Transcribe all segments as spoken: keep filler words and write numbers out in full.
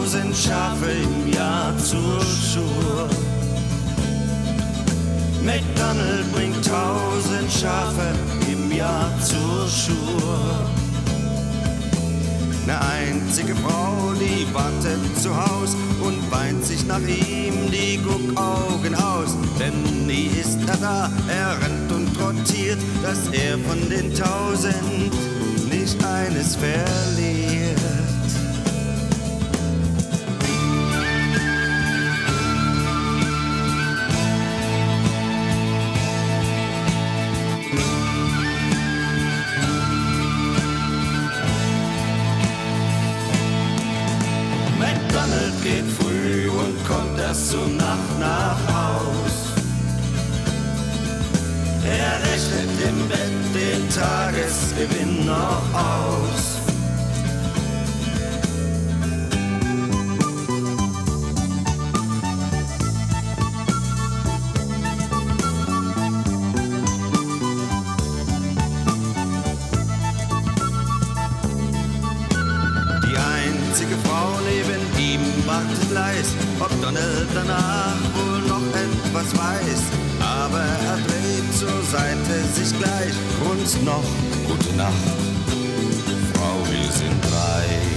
tausend Schafe im Jahr zur Schur. McDonald bringt tausend Schafe im Jahr zur Schur. Ne einzige Frau, die wartet zu Haus und weint sich nach ihm die Guckaugen aus. Denn nie ist er da, er rennt und trottiert, dass er von den tausend nicht eines verliert. McDonald geht früh und kommt erst zur Nacht nach Haus. Er rechnet im Bett den Tagesgewinn noch aus. Die einzige Frau neben ihm wartet leis, ob Donald danach wohl noch etwas weiß. Aber er dreht zur Seite sich gleich, grunzt noch, gute Nacht, Frau, wir sind reich.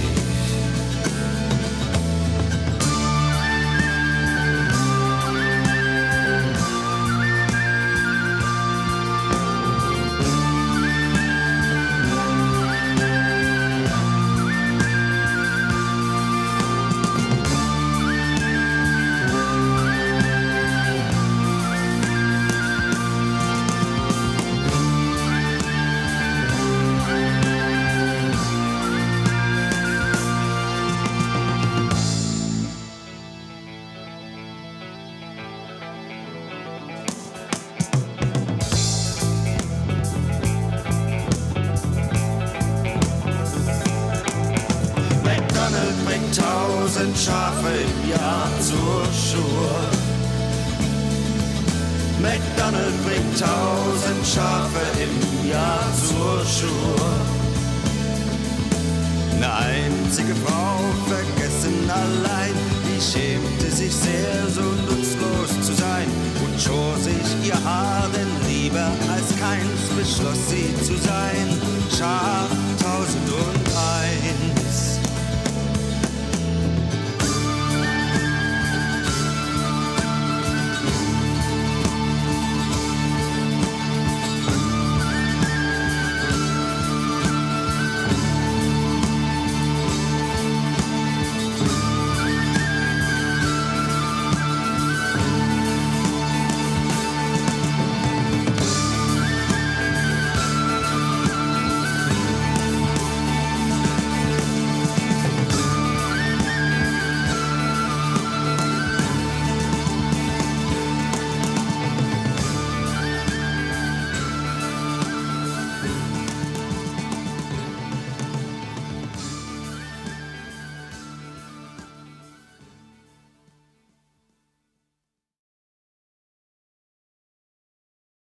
McDonald bringt tausend Schafe im Jahr zur Schur. McDonald bringt tausend Schafe im Jahr zur Schur. Ne einzige Frau vergessen allein, die schämte sich sehr, so nutzlos zu sein und schor sich ihr Haar, denn lieber als keins beschloss sie zu sein. Schaf